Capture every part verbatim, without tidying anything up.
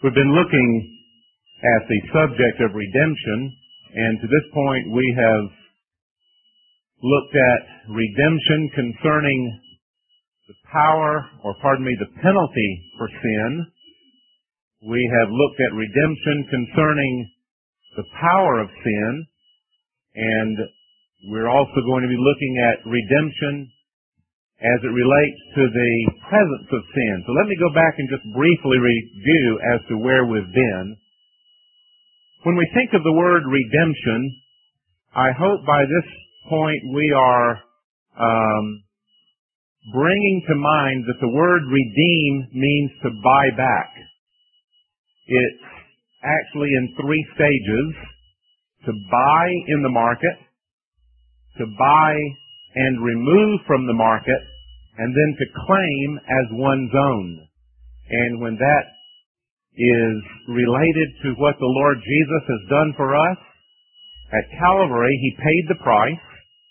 We've been looking at the subject of redemption, and to this point we have looked at redemption concerning the power, or pardon me, the penalty for sin. We have looked at redemption concerning the power of sin, and we're also going to be looking at redemption as it relates to the presence of sin. So let me go back and just briefly review as to where we've been. When we think of the word redemption, I hope by this point we are um, bringing to mind that the word redeem means to buy back. It's actually in three stages: to buy in the market, to buy and remove from the market, and then to claim as one's own. And when that is related to what the Lord Jesus has done for us, at Calvary He paid the price.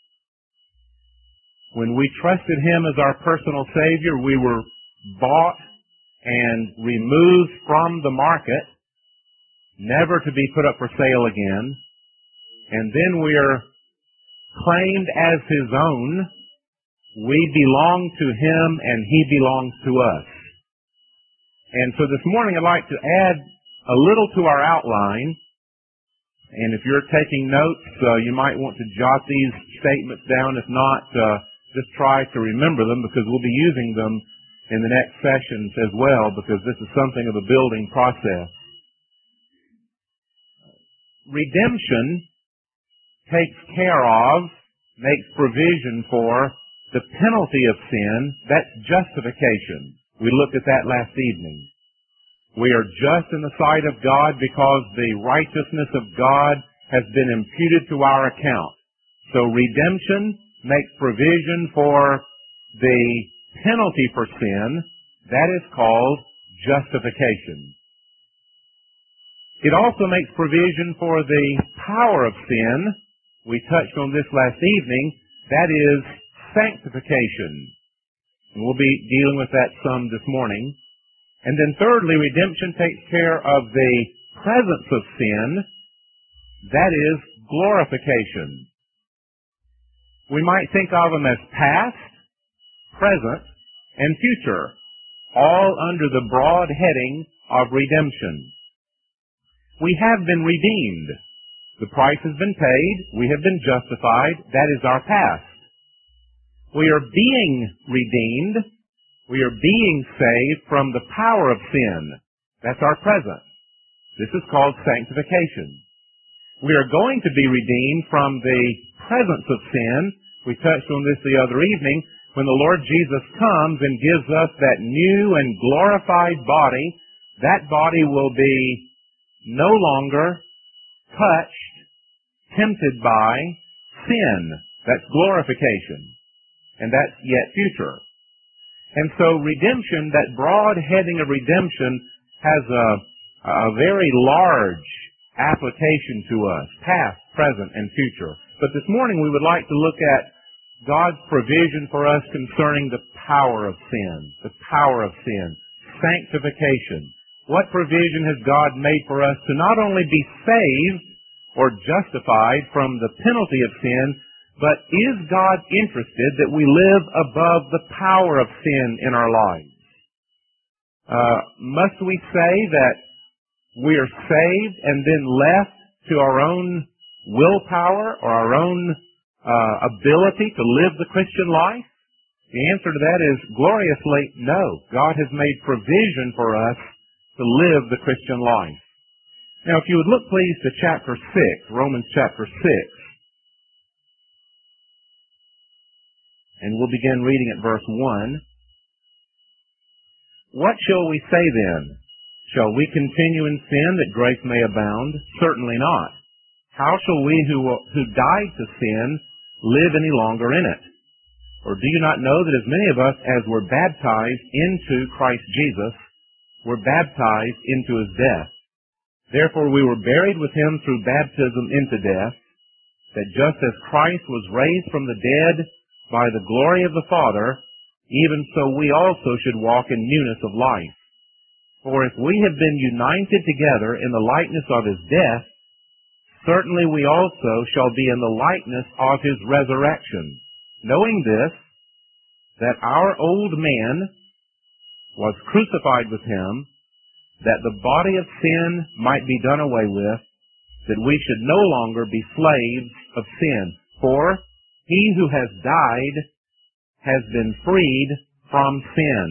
When we trusted Him as our personal Savior, we were bought and removed from the market, never to be put up for sale again. And then we are claimed as His own. We belong to Him and He belongs to us. And so this morning I'd like to add a little to our outline. And if you're taking notes, uh, you might want to jot these statements down. If not, uh, just try to remember them, because we'll be using them in the next sessions as well, because this is something of a building process. Redemption takes care of, makes provision for the penalty of sin. That's justification. We looked at that last evening. We are just in the sight of God because the righteousness of God has been imputed to our account. So redemption makes provision for the penalty for sin. That is called justification. It also makes provision for the power of sin. We touched on this last evening. That is sanctification. And we'll be dealing with that some this morning. And then thirdly, redemption takes care of the presence of sin. That is glorification. We might think of them as past, present, and future, all under the broad heading of redemption. We have been redeemed. The price has been paid. We have been justified. That is our past. We are being redeemed. We are being saved from the power of sin. That's our present. This is called sanctification. We are going to be redeemed from the presence of sin. We touched on this the other evening, when the Lord Jesus comes and gives us that new and glorified body. That body will be no longer touched, tempted by sin. That's glorification. And that's yet future. And so redemption, that broad heading of redemption, has a, a very large application to us, past, present, and future. But this morning we would like to look at God's provision for us concerning the power of sin, the power of sin, sanctification. What provision has God made for us to not only be saved or justified from the penalty of sin, but is God interested that we live above the power of sin in our lives? Uh, must we say that we are saved and then left to our own willpower or our own uh, ability to live the Christian life? The answer to that is gloriously no. God has made provision for us to live the Christian life. Now, if you would look please to chapter six, Romans chapter six. And we'll begin reading at verse one. What shall we say then? Shall we continue in sin that grace may abound? Certainly not. How shall we who, who died to sin live any longer in it? Or do you not know that as many of us as were baptized into Christ Jesus were baptized into His death? Therefore we were buried with Him through baptism into death, that just as Christ was raised from the dead by the glory of the Father, even so we also should walk in newness of life. For if we have been united together in the likeness of his death, certainly we also shall be in the likeness of his resurrection. Knowing this, that our old man was crucified with him, that the body of sin might be done away with, that we should no longer be slaves of sin. For he who has died has been freed from sin.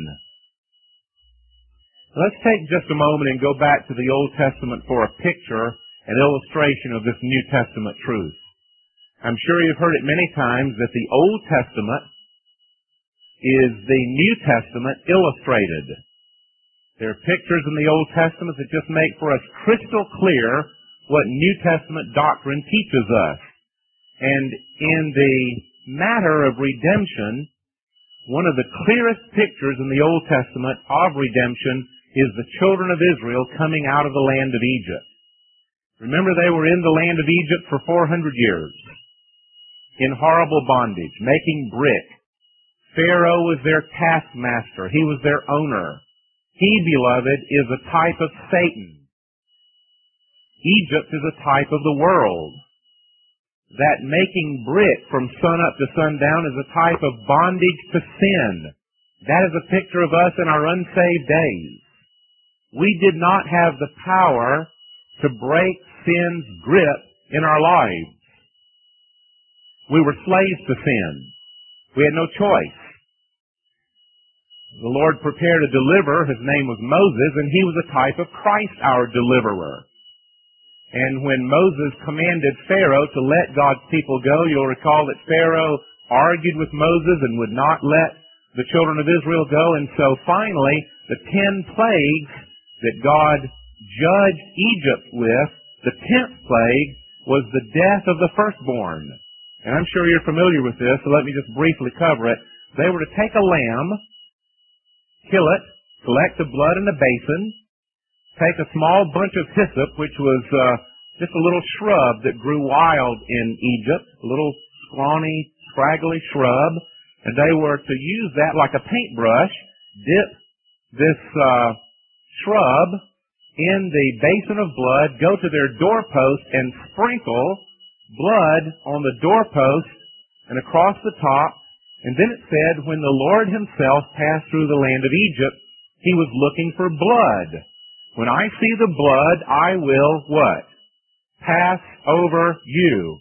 Let's take just a moment and go back to the Old Testament for a picture, an illustration of this New Testament truth. I'm sure you've heard it many times that the Old Testament is the New Testament illustrated. There are pictures in the Old Testament that just make for us crystal clear what New Testament doctrine teaches us. And in the matter of redemption, one of the clearest pictures in the Old Testament of redemption is the children of Israel coming out of the land of Egypt. Remember, they were in the land of Egypt for four hundred years, in horrible bondage, making brick. Pharaoh was their taskmaster. He was their owner. He, beloved, is a type of Satan. Egypt is a type of the world. That making brick from sunup to sundown is a type of bondage to sin. That is a picture of us in our unsaved days. We did not have the power to break sin's grip in our lives. We were slaves to sin. We had no choice. The Lord prepared a deliverer. His name was Moses, and he was a type of Christ, our deliverer. And when Moses commanded Pharaoh to let God's people go, you'll recall that Pharaoh argued with Moses and would not let the children of Israel go. And so finally, the ten plagues that God judged Egypt with, the tenth plague was the death of the firstborn. And I'm sure you're familiar with this, so let me just briefly cover it. They were to take a lamb, kill it, collect the blood in a basin, take a small bunch of hyssop, which was uh, just a little shrub that grew wild in Egypt, a little scrawny, scraggly shrub, and they were to use that like a paintbrush, dip this uh, shrub in the basin of blood, go to their doorpost and sprinkle blood on the doorpost and across the top. And then it said, when the Lord himself passed through the land of Egypt, he was looking for blood. When I see the blood, I will what? Pass over you.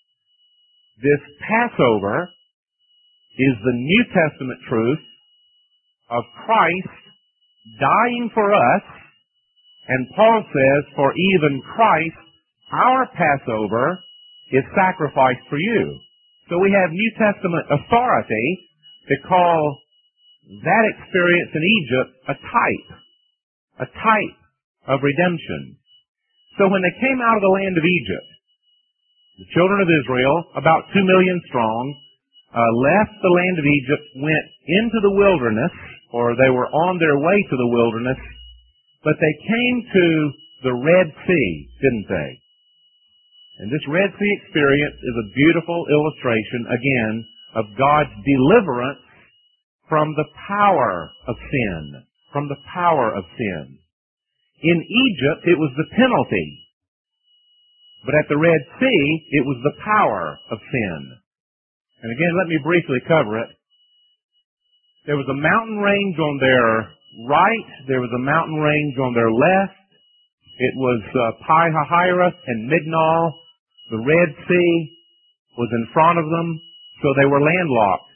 This Passover is the New Testament truth of Christ dying for us. And Paul says, for even Christ, our Passover, is sacrificed for you. So we have New Testament authority to call that experience in Egypt a type, a type of redemption. So when they came out of the land of Egypt, the children of Israel, about two million strong, uh, left the land of Egypt, went into the wilderness, or they were on their way to the wilderness, but they came to the Red Sea, didn't they? And this Red Sea experience is a beautiful illustration, again, of God's deliverance from the power of sin, from the power of sin. In Egypt, it was the penalty. But at the Red Sea, it was the power of sin. And again, let me briefly cover it. There was a mountain range on their right. There was a mountain range on their left. It was uh, Pi-hahiroth and Midnal. The Red Sea was in front of them, so they were landlocked.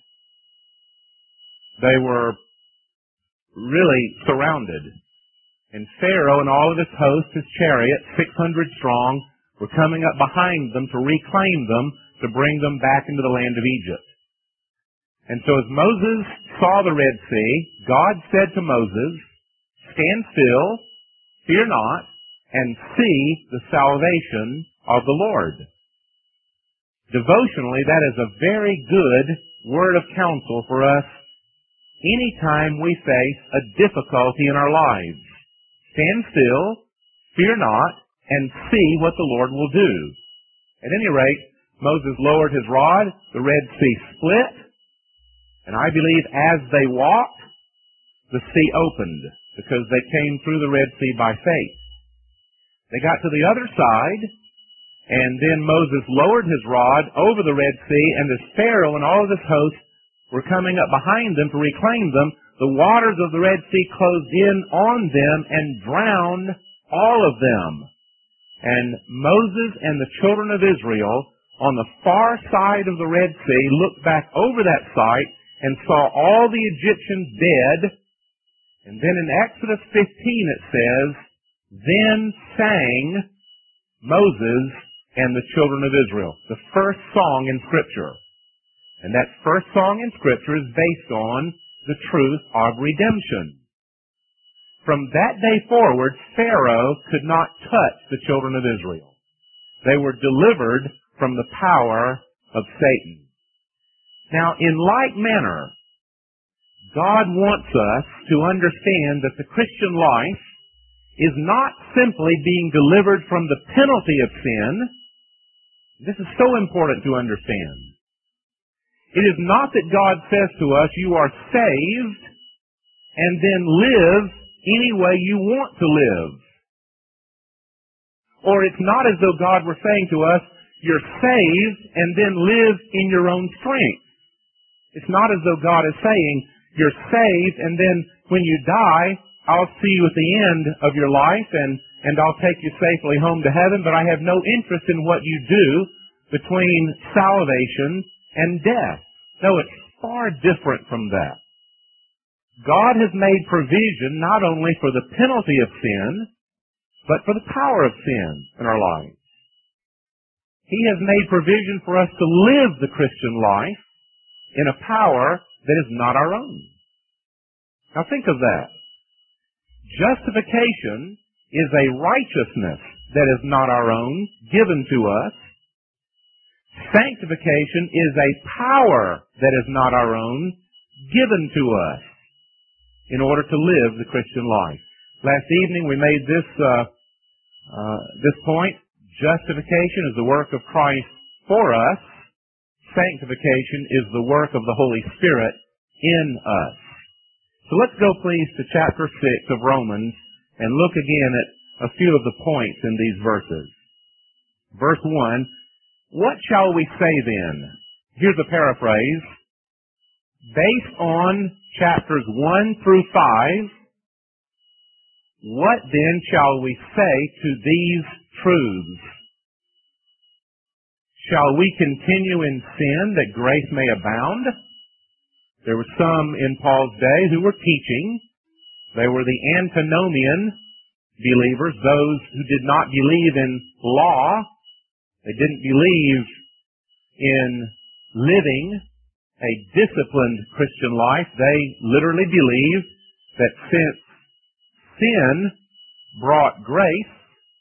They were really surrounded. And Pharaoh and all of his host, his chariot, six hundred strong, were coming up behind them to reclaim them, to bring them back into the land of Egypt. And so as Moses saw the Red Sea, God said to Moses, stand still, fear not, and see the salvation of the Lord. Devotionally, that is a very good word of counsel for us anytime we face a difficulty in our lives. Stand still, fear not, and see what the Lord will do. At any rate, Moses lowered his rod, the Red Sea split, and I believe as they walked, the sea opened. because they came through the Red Sea by faith. They got to the other side, and then Moses lowered his rod over the Red Sea, and this Pharaoh and all of his host were coming up behind them to reclaim them. The waters of the Red Sea closed in on them and drowned all of them. And Moses and the children of Israel on the far side of the Red Sea looked back over that site and saw all the Egyptians dead. And then in Exodus fifteen it says, "Then sang Moses and the children of Israel." The first song in Scripture. And that first song in Scripture is based on the truth of redemption. From that day forward, Pharaoh could not touch the children of Israel. They were delivered from the power of Satan. Now, in like manner, God wants us to understand that the Christian life is not simply being delivered from the penalty of sin. This is so important to understand. It is not that God says to us, you are saved, and then live any way you want to live. Or it's not as though God were saying to us, you're saved, and then live in your own strength. It's not as though God is saying, you're saved, and then when you die, I'll see you at the end of your life, and, and I'll take you safely home to heaven, but I have no interest in what you do between salvation and death. No, it's far different from that. God has made provision not only for the penalty of sin, but for the power of sin in our lives. He has made provision for us to live the Christian life in a power that is not our own. Now think of that. Justification is a righteousness that is not our own, given to us. Sanctification is a power that is not our own, given to us in order to live the Christian life. Last evening we made this uh, uh, this point. Justification is the work of Christ for us. Sanctification is the work of the Holy Spirit in us. So let's go please to chapter six of Romans and look again at a few of the points in these verses. Verse one, what shall we say then? Here's a paraphrase. Based on chapters one through five, what then shall we say to these truths? Shall we continue in sin that grace may abound? There were some in Paul's day who were teaching. They were the antinomian believers, those who did not believe in law. They didn't believe in living a disciplined Christian life. They literally believed that since sin brought grace,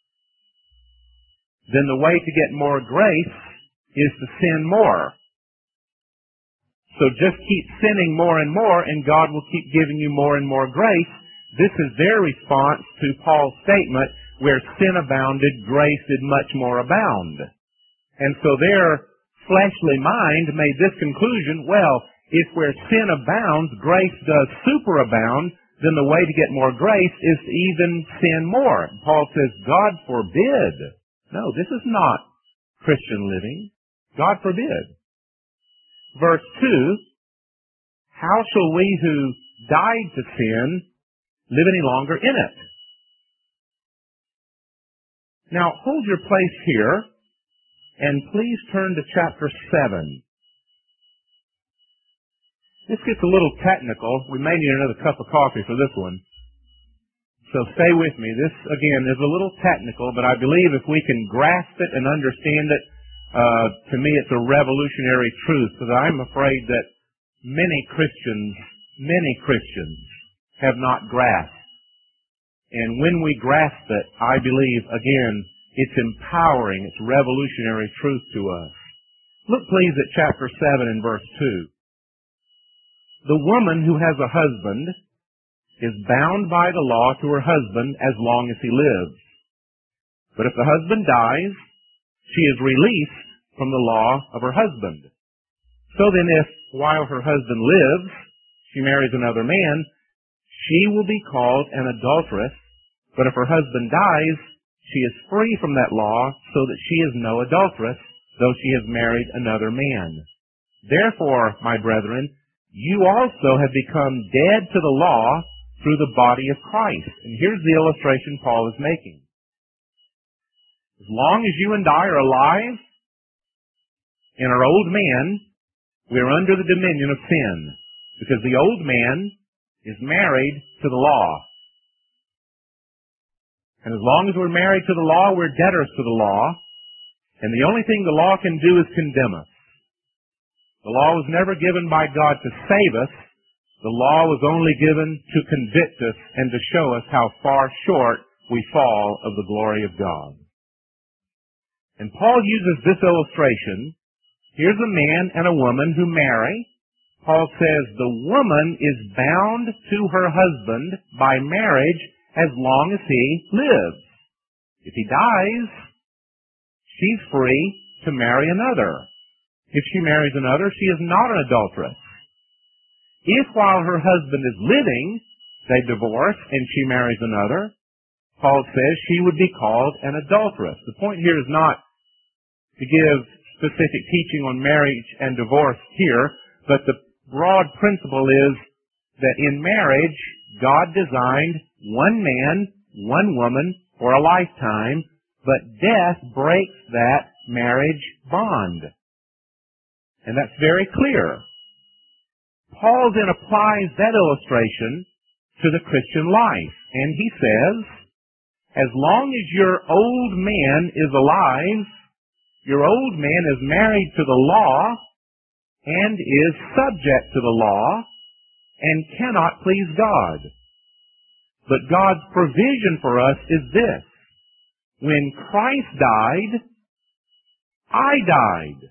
then the way to get more grace is to sin more. So just keep sinning more and more, and God will keep giving you more and more grace. This is their response to Paul's statement, where sin abounded, grace did much more abound. And so their fleshly mind made this conclusion, well, if where sin abounds, grace does superabound, then the way to get more grace is to even sin more. Paul says, God forbid. No, this is not Christian living. God forbid. Verse two, how shall we who died to sin live any longer in it? Now, hold your place here, and please turn to chapter seven. This gets a little technical. We may need another cup of coffee for this one. So stay with me. This, again, is a little technical, but I believe if we can grasp it and understand it, uh, to me it's a revolutionary truth, because I'm afraid that many Christians, many Christians have not grasped. And when we grasp it, I believe, again, it's empowering, it's revolutionary truth to us. Look please at chapter seven and verse two. The woman who has a husband is bound by the law to her husband as long as he lives. But if the husband dies, she is released from the law of her husband. So then if, while her husband lives, she marries another man, she will be called an adulteress, but if her husband dies, she is free from that law, so that she is no adulteress, though she has married another man. Therefore, my brethren, you also have become dead to the law through the body of Christ. And here's the illustration Paul is making. As long as you and I are alive in our old man, we are under the dominion of sin, because the old man is married to the law. And as long as we're married to the law, we're debtors to the law, and the only thing the law can do is condemn us. The law was never given by God to save us. The law was only given to convict us and to show us how far short we fall of the glory of God. And Paul uses this illustration. Here's a man and a woman who marry. Paul says the woman is bound to her husband by marriage as long as he lives. If he dies, she's free to marry another. If she marries another, she is not an adulteress. If while her husband is living, they divorce and she marries another, Paul says she would be called an adulteress. The point here is not to give specific teaching on marriage and divorce here, but the broad principle is that in marriage, God designed one man, one woman for a lifetime, but death breaks that marriage bond. And that's very clear. Paul then applies that illustration to the Christian life. And he says, as long as your old man is alive, your old man is married to the law and is subject to the law and cannot please God. But God's provision for us is this. When Christ died, I died.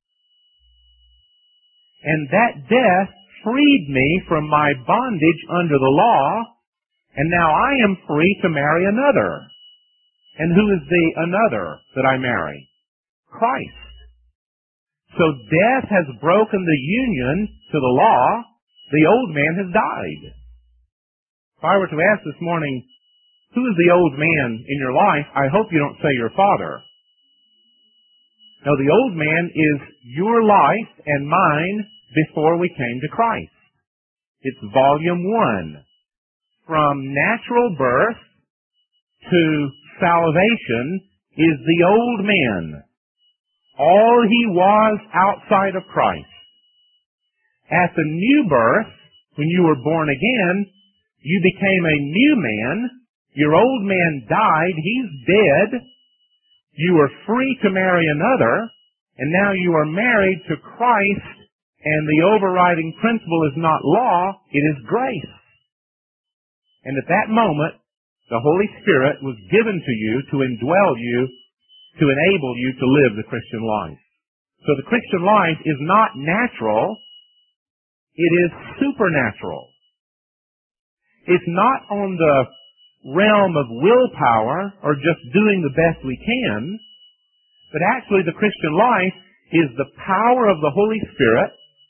And that death freed me from my bondage under the law, and now I am free to marry another. And who is the another that I marry? Christ. So death has broken the union to the law. The old man has died. If I were to ask this morning, who is the old man in your life? I hope you don't say your father. No, the old man is your life and mine before we came to Christ. It's volume one. From natural birth to salvation is the old man. All he was outside of Christ. At the new birth, when you were born again, you became a new man. Your old man died. He's dead. You were free to marry another. And now you are married to Christ. And the overriding principle is not law, it is grace. And at that moment, the Holy Spirit was given to you to indwell you, to enable you to live the Christian life. So the Christian life is not natural, it is supernatural. It's not on the realm of willpower or just doing the best we can, but actually the Christian life is the power of the Holy Spirit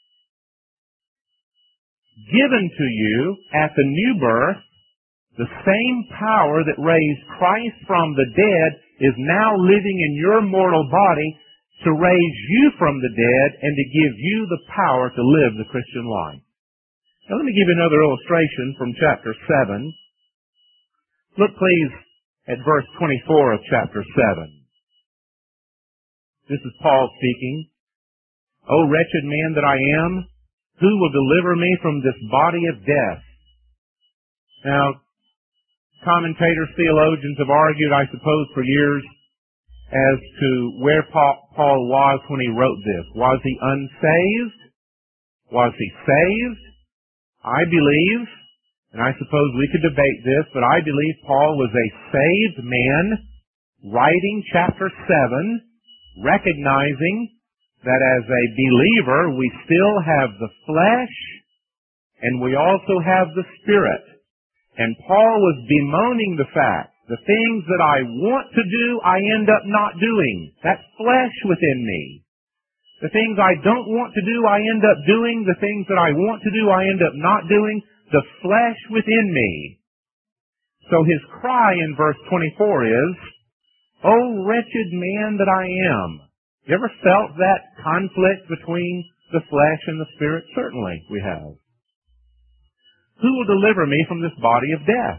given to you at the new birth. The same power that raised Christ from the dead is now living in your mortal body to raise you from the dead and to give you the power to live the Christian life. Now let me give you another illustration from chapter seven. Look please at verse twenty-four of chapter seven. This is Paul speaking. O wretched man that I am, who will deliver me from this body of death? Now, commentators, theologians have argued, I suppose, for years as to where Paul was when he wrote this. Was he unsaved? Was he saved? I believe, and I suppose we could debate this, but I believe Paul was a saved man writing chapter seven, recognizing that as a believer we still have the flesh and we also have the spirit. And Paul was bemoaning the fact, the things that I want to do, I end up not doing. That's flesh within me. The things I don't want to do, I end up doing. The things that I want to do, I end up not doing. the flesh within me. So his cry in verse twenty-four is, "O wretched man that I am." You ever felt that conflict between the flesh and the spirit? Certainly we have. Who will deliver me from this body of death?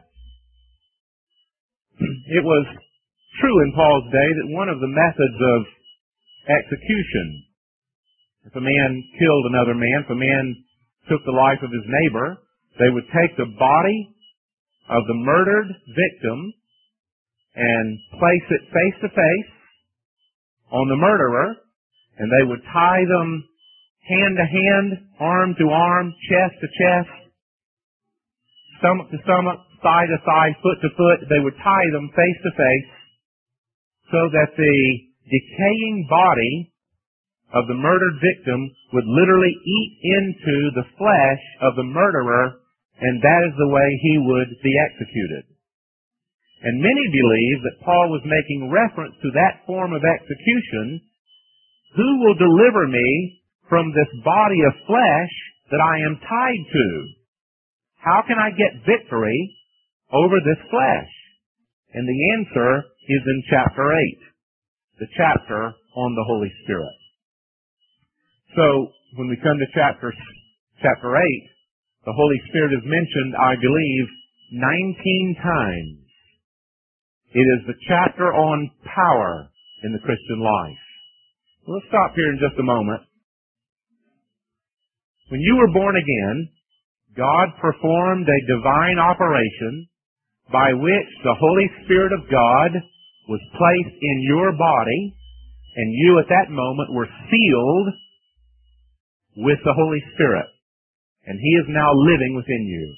It was true in Paul's day that one of the methods of execution, if a man killed another man, if a man took the life of his neighbor, they would take the body of the murdered victim and place it face to face on the murderer, and they would tie them hand to hand, arm to arm, chest to chest, stomach to stomach, thigh to thigh, foot to foot. They would tie them face to face so that the decaying body of the murdered victim would literally eat into the flesh of the murderer, and that is the way he would be executed. And many believe that Paul was making reference to that form of execution. Who will deliver me from this body of flesh that I am tied to? How can I get victory over this flesh? And the answer is in chapter eight, the chapter on the Holy Spirit. So, when we come to chapter, chapter eight, the Holy Spirit is mentioned, I believe, nineteen times. It is the chapter on power in the Christian life. Let's stop here in just a moment. When you were born again, God performed a divine operation by which the Holy Spirit of God was placed in your body, and you at that moment were sealed with the Holy Spirit, and He is now living within you.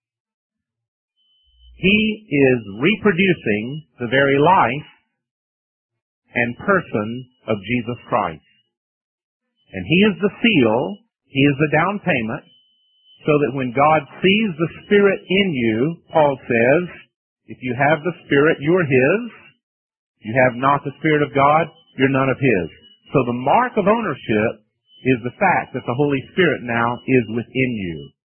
He is reproducing the very life and person of Jesus Christ. And He is the seal, He is the down payment, so that when God sees the Spirit in you, Paul says, if you have the Spirit, you're His. You have not the Spirit of God, you're none of His. So the mark of ownership is the fact that the Holy Spirit now is within you.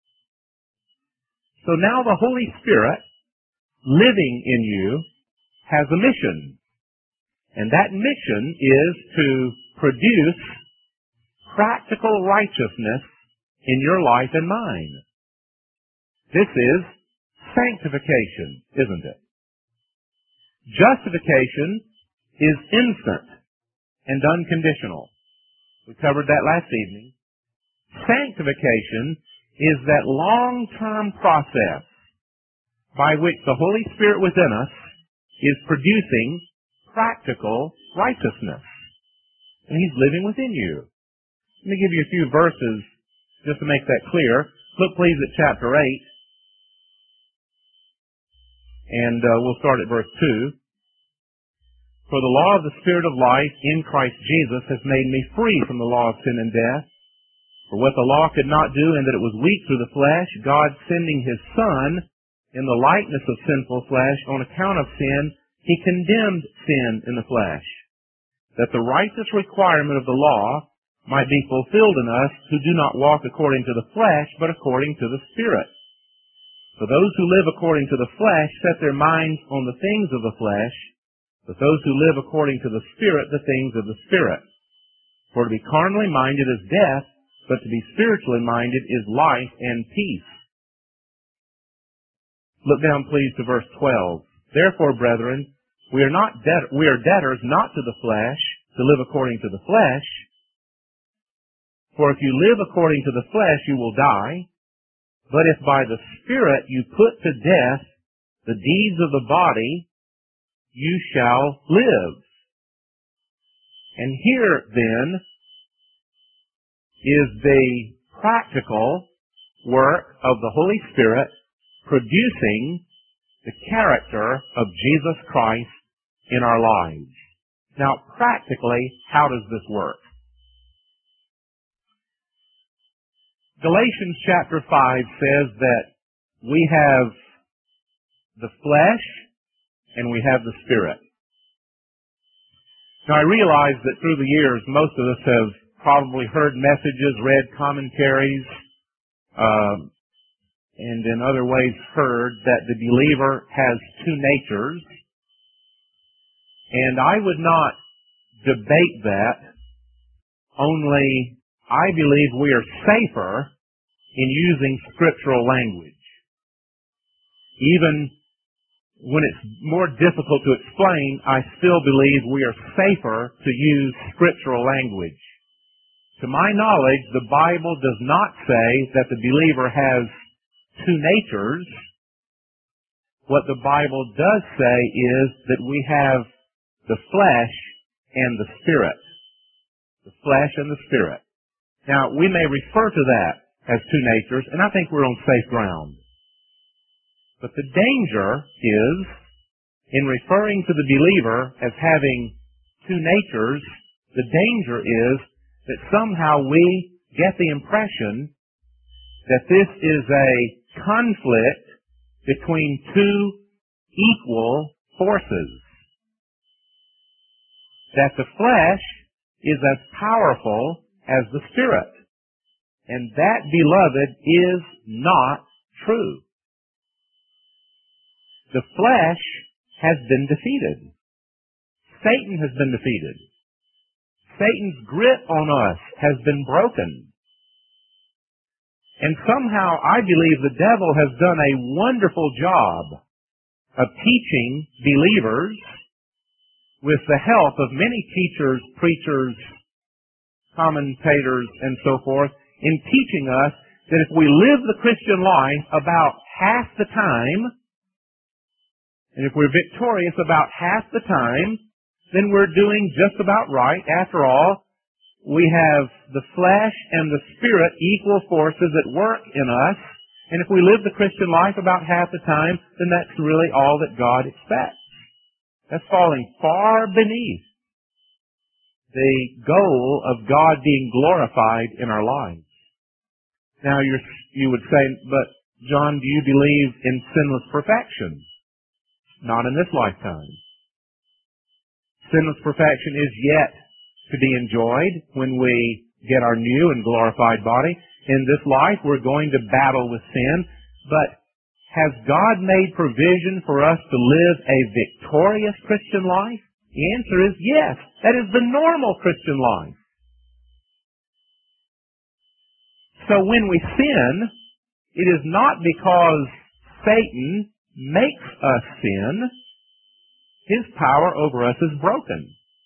So now the Holy Spirit, living in you, has a mission. And that mission is to produce practical righteousness in your life and mine. This is sanctification, isn't it? Justification is instant and unconditional. We covered that last evening. Sanctification is that long-term process by which the Holy Spirit within us is producing practical righteousness. And He's living within you. Let me give you a few verses just to make that clear. Look please at chapter eight. And uh, we'll start at verse two. For the law of the Spirit of life in Christ Jesus has made me free from the law of sin and death. For what the law could not do, in that it was weak through the flesh, God sending His Son in the likeness of sinful flesh, on account of sin, He condemned sin in the flesh, that the righteous requirement of the law might be fulfilled in us who do not walk according to the flesh, but according to the Spirit. For those who live according to the flesh set their minds on the things of the flesh, but those who live according to the Spirit, the things of the Spirit. For to be carnally minded is death, but to be spiritually minded is life and peace. Look down, please, to verse twelve. Therefore, brethren, we are not debt- we are debtors not to the flesh, to live according to the flesh. For if you live according to the flesh, you will die. But if by the Spirit you put to death the deeds of the body, you shall live. And here, then, is the practical work of the Holy Spirit producing the character of Jesus Christ in our lives. Now, practically, how does this work? Galatians chapter five says that we have the flesh and we have the Spirit. Now, I realize that through the years, most of us have probably heard messages, read commentaries, um, and in other ways heard that the believer has two natures, and I would not debate that, only I believe we are safer in using scriptural language. Even when it's more difficult to explain, I still believe we are safer to use scriptural language. To my knowledge, the Bible does not say that the believer has two natures. What the Bible does say is that we have the flesh and the spirit. The flesh and the spirit. Now, we may refer to that as two natures, and I think we're on safe ground. But the danger is, in referring to the believer as having two natures, the danger is that somehow we get the impression that this is a conflict between two equal forces. That the flesh is as powerful as the spirit. And that, beloved, is not true. The flesh has been defeated. Satan has been defeated. Satan's grip on us has been broken. And somehow I believe the devil has done a wonderful job of teaching believers with the help of many teachers, preachers, commentators, and so forth, in teaching us that if we live the Christian life about half the time, and if we're victorious about half the time, then we're doing just about right. After all, we have the flesh and the spirit equal forces at work in us, and if we live the Christian life about half the time, then that's really all that God expects. That's falling far beneath the goal of God being glorified in our lives. Now, you're, you would say, but John, do you believe in sinless perfection? Not in this lifetime. Sinless perfection is yet to be enjoyed when we get our new and glorified body. In this life, we're going to battle with sin, but has God made provision for us to live a victorious Christian life? The answer is yes. That is the normal Christian life. So when we sin, it is not because Satan makes us sin. His power over us is broken.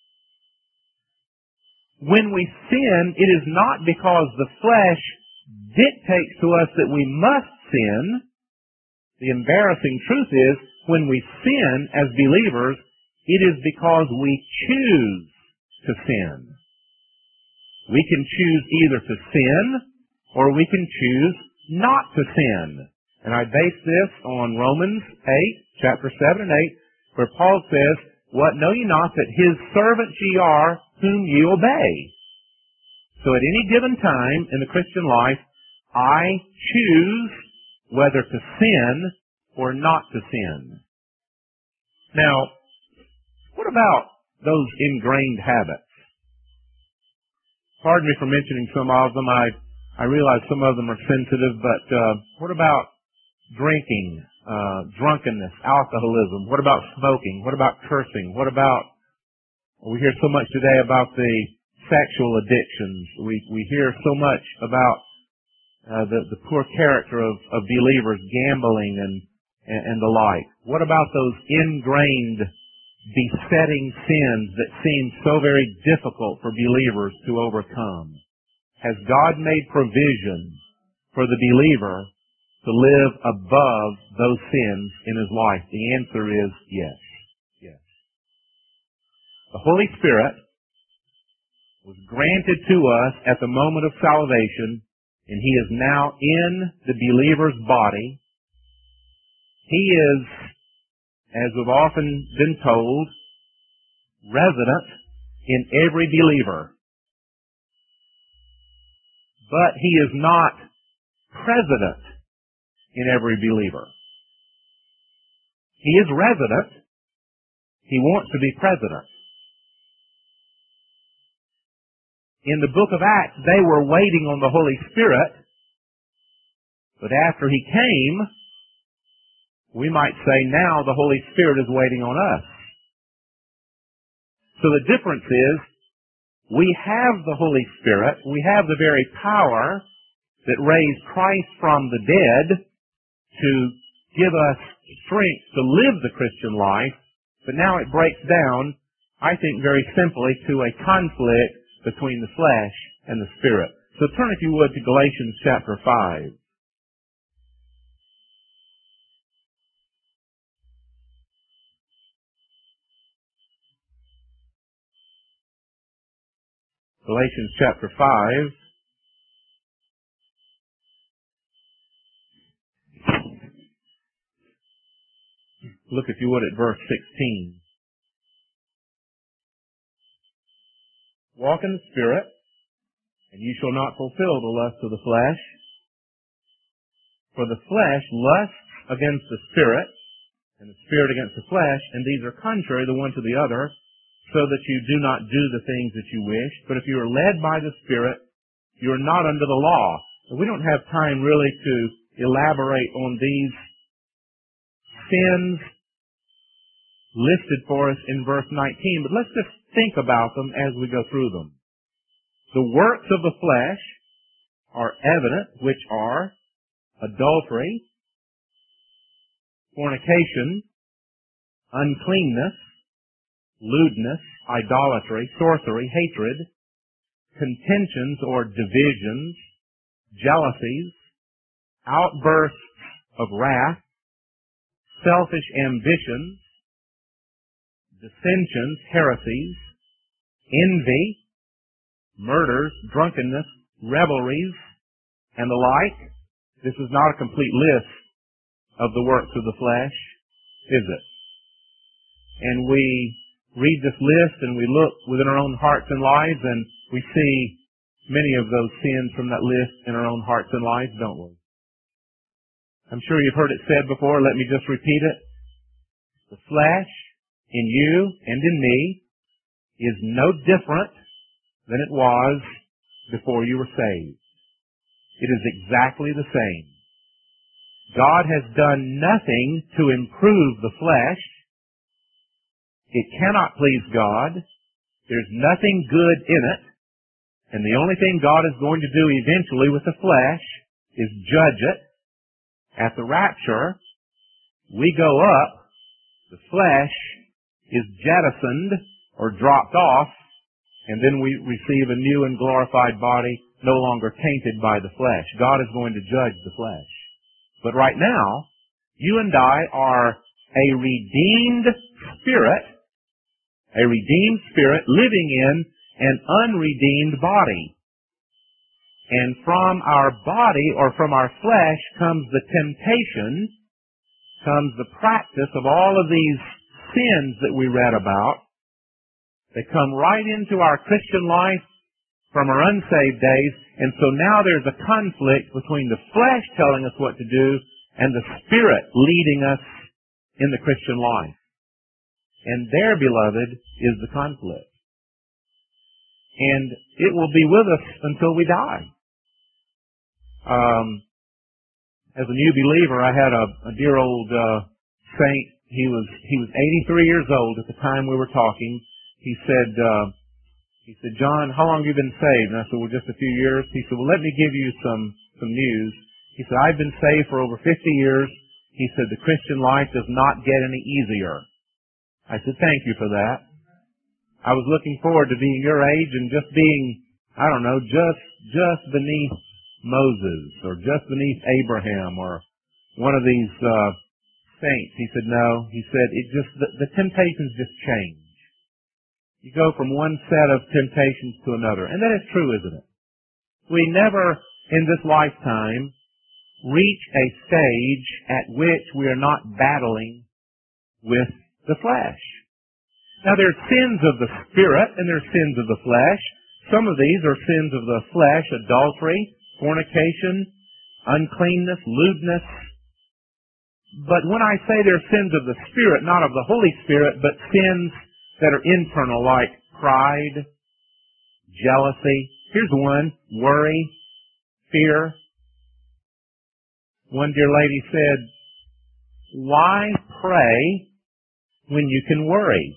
When we sin, it is not because the flesh dictates to us that we must sin. The embarrassing truth is, when we sin as believers, it is because we choose to sin. We can choose either to sin, or we can choose not to sin. And I base this on Romans eight, chapter seven and eight, where Paul says, "What know ye not that his servants ye are, whom ye obey?" So at any given time in the Christian life, I choose whether to sin or not to sin. Now, what about those ingrained habits? Pardon me for mentioning some of them. I, I realize some of them are sensitive, but uh, what about drinking, uh, drunkenness, alcoholism? What about smoking? What about cursing? What about, we hear so much today about the sexual addictions. We, we hear so much about uh, the, the poor character of, of believers, gambling and, and, and the like. What about those ingrained, besetting sins that seem so very difficult for believers to overcome? Has God made provision for the believer to live above those sins in his life? The answer is yes. Yes. The Holy Spirit was granted to us at the moment of salvation, and He is now in the believer's body. He is, as we've often been told, resident in every believer. But He is not president in every believer. He is resident. He wants to be president. In the book of Acts, they were waiting on the Holy Spirit, But after He came, we might say now the Holy Spirit is waiting on us. So the difference is, we have the Holy Spirit, we have the very power that raised Christ from the dead to give us strength to live the Christian life, but now it breaks down, I think very simply, to a conflict between the flesh and the Spirit. So turn, if you would, to Galatians chapter five. Galatians chapter five. Look, if you would, at verse sixteen. Walk in the Spirit, and you shall not fulfill the lust of the flesh. For the flesh lusts against the Spirit, and the Spirit against the flesh, and these are contrary the one to the other, so that you do not do the things that you wish. But if you are led by the Spirit, you are not under the law. And we don't have time really to elaborate on these sins listed for us in verse nineteen, but let's just think about them as we go through them. The works of the flesh are evident, which are adultery, fornication, uncleanness, lewdness, idolatry, sorcery, hatred, contentions or divisions, jealousies, outbursts of wrath, selfish ambitions, dissensions, heresies, envy, murders, drunkenness, revelries, and the like. This is not a complete list of the works of the flesh, is it? And we read this list and we look within our own hearts and lives and we see many of those sins from that list in our own hearts and lives, don't we? I'm sure you've heard it said before. Let me just repeat it. The flesh in you and in me is no different than it was before you were saved. It is exactly the same. God has done nothing to improve the flesh. It cannot please God. There's nothing good in it. And the only thing God is going to do eventually with the flesh is judge it. At the rapture, we go up, the flesh is jettisoned or dropped off, and then we receive a new and glorified body, no longer tainted by the flesh. God is going to judge the flesh. But right now, you and I are a redeemed spirit, a redeemed spirit living in an unredeemed body. And from our body or from our flesh comes the temptation, comes the practice of all of these sins that we read about. They come right into our Christian life from our unsaved days, and so now there's a conflict between the flesh telling us what to do and the Spirit leading us in the Christian life. And there, beloved, is the conflict. And it will be with us until we die. Um, as a new believer, I had a, a dear old uh, saint. He was he was eighty-three years old at the time we were talking. He said, uh, he said, John, how long have you been saved? And I said, well, just a few years. He said, well, let me give you some some news. He said, I've been saved for over fifty years. He said, the Christian life does not get any easier. I said, thank you for that. I was looking forward to being your age and just being, I don't know, just just beneath Moses or just beneath Abraham or one of these uh, saints. He said, no. He said, it just the, the temptations just change. You go from one set of temptations to another. And that is true, isn't it? We never, in this lifetime, reach a stage at which we are not battling with the flesh. Now, there are sins of the spirit and there are sins of the flesh. Some of these are sins of the flesh: adultery, fornication, uncleanness, lewdness. But when I say there are sins of the Spirit, not of the Holy Spirit, but sins that are internal, like pride, jealousy. Here's one: worry, fear. One dear lady said, "Why pray when you can worry?"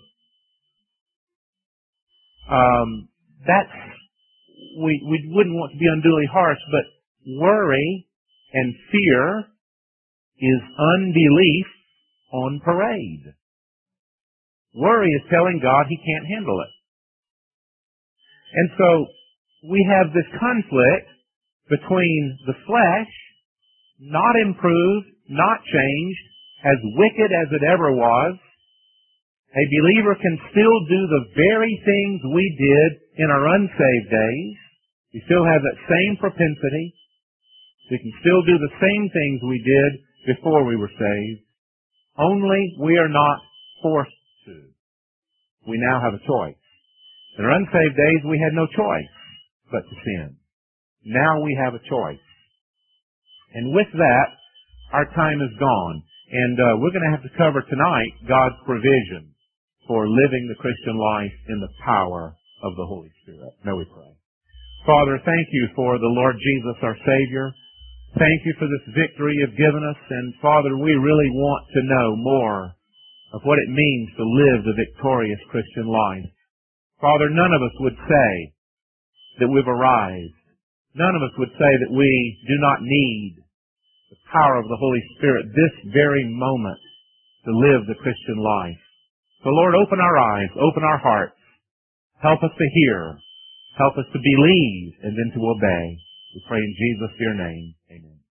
Um, that's, we, we wouldn't want to be unduly harsh, but worry and fear is unbelief on parade. Worry is telling God He can't handle it. And so we have this conflict between the flesh, not improved, not changed, as wicked as it ever was. A believer can still do the very things we did in our unsaved days. We still have that same propensity. We can still do the same things we did before we were saved. Only we are not forced to. We now have a choice. In our unsaved days, we had no choice but to sin. Now we have a choice. And with that, our time is gone. And uh, we're going to have to cover tonight God's provision for living the Christian life in the power of the Holy Spirit. May we pray. Father, thank you for the Lord Jesus, our Savior. Thank you for this victory you've given us. And Father, we really want to know more of what it means to live the victorious Christian life. Father, none of us would say that we've arrived. None of us would say that we do not need the power of the Holy Spirit this very moment to live the Christian life. So Lord, open our eyes, open our hearts. Help us to hear. Help us to believe and then to obey. We pray in Jesus' dear name. Amen.